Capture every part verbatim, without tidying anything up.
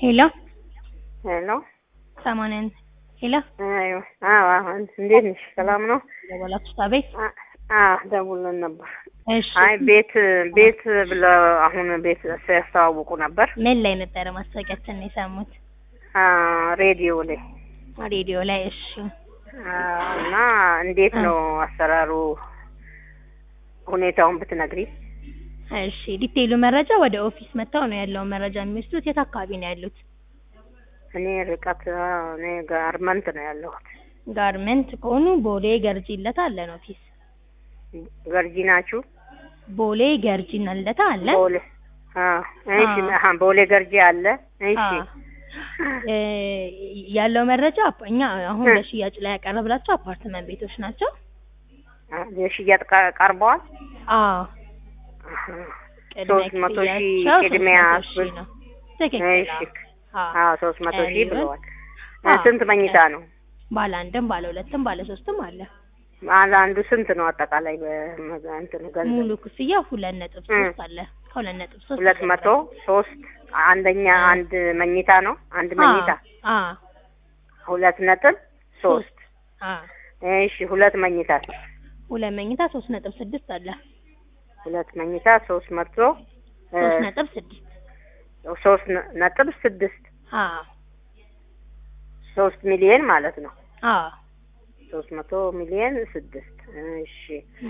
ሄሎ ሄሎ ሰማንያን ሄሎ አይዋ አዎ አሁን እንዴት ነሽ? ሰላም ነው? ደወላችሁ ታቤት? አዎ ደውለን ነበር። እሺ አይ ቤት ቤት ብለው አሁን ቤት ሲያስተዋውቁ ነበር። ምን ላይ ነበር ማስታወቂያችን ነው የሰሙት? አ ሬዲዮ ላይ ሬዲዮ ላይ። እሺ እና እንዴት ነው አሰራሩ ሁኔታውን ብትነግሪ? እሺ ዲቴይሉ መረጃ ወደ ኦፊስ መጣው ነው ያለው መረጃ የሚወስዱት። የት አካባቢ ነው ያሉት? እኔ ርቀት እኔ ጋርመንት ነው ያለሁት። ጋርመንት ከሆኑ ቦሌ ገርጂለታ አለን ኦፊስ። ገርጂ ናችሁ? ቦሌ ገርጂለታ አለ። ቦሌ አዎ እሺ አሃ ቦሌ ገርጂ አለ። እሺ እ ያለው መረጃ እኛ አሁን ለሽያጭ ላይ ያቀረብላቸው አፓርትመንት ቤቶች ናቸው። የሽያጭ ቀርበዋል? አዎ ሶስት መቶ ሺህ ቅድሚያ ነው። ትክክል። አዎ ሶስት መቶ ሺህ ብለዋል። ስንት መኝታ ነው? ባለ አንድም ባለ ሁለትም ባለ ሶስትም አለ። ባለ አንዱ ስንት ነው አጠቃላይ በእንትን ገንዘብ? ሙሉ ክፍያ ሁለት ነጥብ ሶስት አለ። ከሁለት ነጥብ ሶስት ሁለት መቶ ሶስት አንደኛ አንድ መኝታ ነው። አንድ መኝታ አዎ ሁለት ነጥብ ሶስት አዎ እሺ ሁለት መኝታ ሁለት መኝታ ሶስት ነጥብ ስድስት አለ። ሁለት መኝታ ሶስት መቶ ሶስት ነጥብ ስድስት ሶስት ነጥብ ስድስት አዎ ሶስት ሚሊዮን ማለት ነው። አዎ ሶስት መቶ ሚሊዮን ስድስት እሺ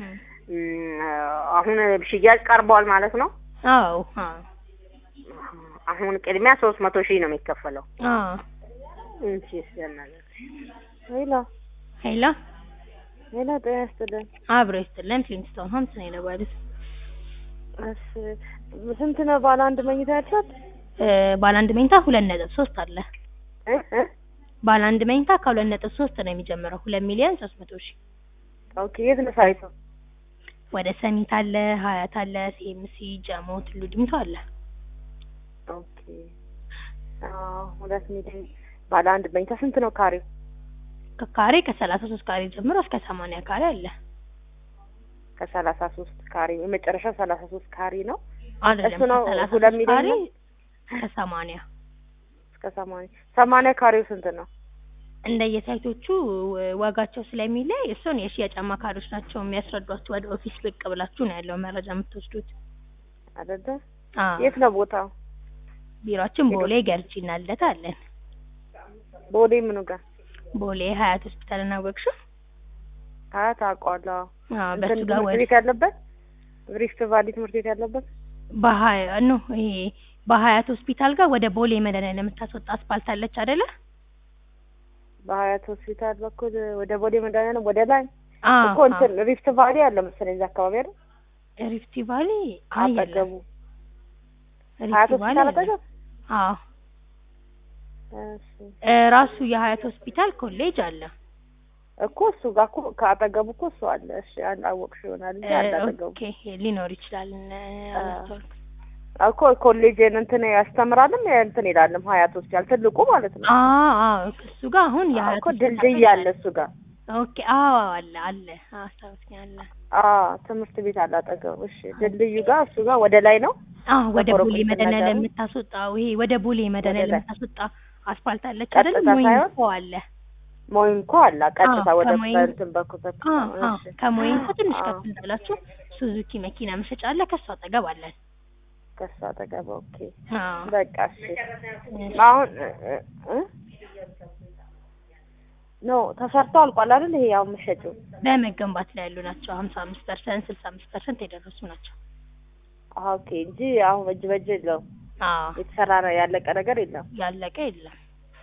አሁን ሽያጭ ቀርቧል ማለት ነው? አዎ አዎ አሁን ቅድሚያ ሶስት መቶ ሺህ ነው የሚከፈለው። አዎ እንቺ ስለናለ ሄሎ ሄሎ ሄሎ ጤና ይስጥልኝ። አብሮ ይስጥልን። ፍሊንስቶን ሆምስ ነው የደወሉት። እሺ ስንት ነው ባለ አንድ መኝታ ያልሻት? ባለ አንድ መኝታ ሁለት ነጥብ ሶስት አለ። እ እ ባለ አንድ መኝታ ከሁለት ነጥብ ሶስት ነው የሚጀምረው። ሁለት ሚሊዮን ሶስት መቶ ሺህ። ኦኬ የት ነው ሳይቱ? ወደ ሰሚት አለ፣ ሀያት አለ፣ ሲኤምሲ፣ ጀሞ፣ ቱሉ ዲምቱ አለ። ኦኬ አዎ ሁለት ሚሊዮን ባለ አንድ መኝታ ስንት ነው ካሬው? ከካሬ ከሰላሳ ሶስት ካሬ ጀምሮ እስከ ሰማንያ ካሬ አለ። ከሰላሳ ሶስት ካሬ የመጨረሻ ሰላሳ ሶስት ካሬ ነው አይደለም? እሱ ነው ሁለት ሚሊዮን ከሰማንያ እስከ ሰማንያ ሰማንያ ካሬው ስንት ነው? እንደየሳይቶቹ ዋጋቸው ስለሚለይ እሱን የሽያጭ አማካሪዎች ናቸው የሚያስረዷችሁ። ወደ ኦፊስ ብቅ ብላችሁ ነው ያለው መረጃ የምትወስዱት አይደለ? አዎ የት ነው ቦታው? ቢሮአችን ቦሌ ገርጂና ልደታ አለን። ቦሌ ምኑ ጋር? ቦሌ ሀያት ሆስፒታል እና ወርክሾፕ። ሀያት አውቀዋለሁ። አዎ በሱ ጋር ትምህርት ቤት ያለበት ሪፍት ቫሊ ትምህርት ቤት ያለበት በሀያ ነው። ይሄ በሀያት ሆስፒታል ጋር ወደ ቦሌ መድኃኒዓለም የምታስወጣ አስፓልት አለች አይደለ? በሀያት ሆስፒታል በኩል ወደ ቦሌ መድኃኒዓለም ወደ ላይ አዎ እኮ እንትን ሪፍት ቫሊ አለ መሰለኝ እዛ አካባቢ አይደል? ሪፍት ቫሊ አጠገቡ ሪፍት ቫሊ አጠገቡ አዎ ራሱ የሀያት ሆስፒታል ኮሌጅ አለ እኮ እሱ ጋር እኮ ከአጠገቡ እኮ እሱ አለ። እሺ አላወቅሽ ይሆናል እንጂ አጠገቡ ኦኬ ሊኖር ይችላል። እኮ ኮሌጅ እንትን ያስተምራልም እንትን ይላልም ሀያት ሆስፒታል ትልቁ ማለት ነው። አዎ አዎ እሱ ጋር አሁን የሀያት እኮ ድልድይ አለ እሱ ጋር። ኦኬ አዎ አለ አለ አስታውስኛለ። አዎ ትምህርት ቤት አለ አጠገቡ። እሺ ድልድዩ ጋር እሱ ጋር ወደ ላይ ነው። አዎ ወደ ቦሌ መድኃኒዓለም የምታስወጣው ይሄ ወደ ቦሌ መድኃኒዓለም የምታስወጣ አስፋልት አለች አይደል? ሞይንኮ አለ ሞይንኮ አለ ቀጥታ ወደ እንትን በኩል። አዎ ከሞይንኮ ትንሽ ከፍ እንዳላችሁ ሱዙኪ መኪና መሸጫ አለ። ከሷ አጠገብ አለን። ከሷ አጠገብ ኦኬ አዎ በቃ እሺ። አሁን ኖ ተሰርቶ አልቋል አይደል? ይሄ ያው መሸጪው በመገንባት ላይ ያሉ ናቸው። ሀምሳ አምስት ፐርሰንት ስልሳ አምስት ፐርሰንት የደረሱ ናቸው። ኦኬ እንጂ አሁን እጅ በእጅ የለውም። አዎ የተሰራ ያለቀ ነገር የለም። ያለቀ የለም።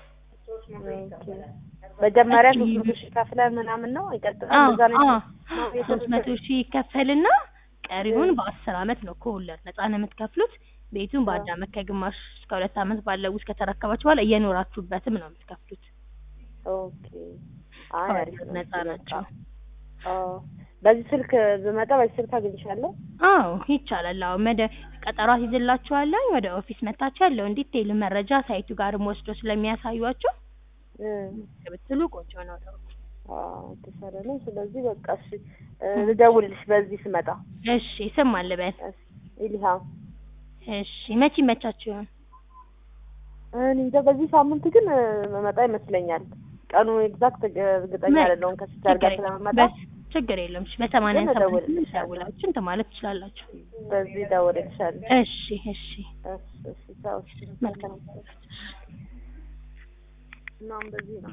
መጀመሪያ ሶስት መቶ ሺህ ከፍለን ምናምን ነው ይቀጥላል። እዛ ነው ሶስት መቶ ሺህ ይከፈልና ቀሪውን በአስር አመት ነው ከወለድ ነፃ ነው የምትከፍሉት። ቤቱን በአንድ አመት ከግማሽ እስከ ሁለት አመት ባለው ውስጥ ከተረከባችሁ በኋላ እየኖራችሁበትም ነው የምትከፍሉት። ኦኬ አይ ነፃ ናቸው። አዎ በዚህ ስልክ ብመጣ በዚህ ስልክ አግኝሻለሁ? አዎ ይቻላል። አዎ መደ ቀጠሮ ይዘላችኋለሁ። ወደ ኦፊስ መታችሁ ያለው ዲቴይል መረጃ ሳይቱ ጋርም ወስዶ ስለሚያሳዩአችሁ እ ብትሉ ቆንጆ ነው። አዎ ተሰራለ። ስለዚህ በቃ እሺ ልደውልልሽ በዚህ ስመጣ። እሺ ስም አለ በል። ኢልሃም። እሺ መቼ መቻችሁ? እኔ እንጃ በዚህ ሳምንት ግን መመጣ ይመስለኛል። ቀኑ ኤግዛክት እርግጠኛ አይደለሁም ከሲስተር ጋር ስለመመጣ። ችግር የለም። እሺ በሰማንያ ሰባት ደውላችሁ እንትን ማለት ትችላላችሁ። በዚህ ደውልልሻለሁ። እሺ እሺ እሺ እሺ። ቻው። መልካም እናም በዚህ ነው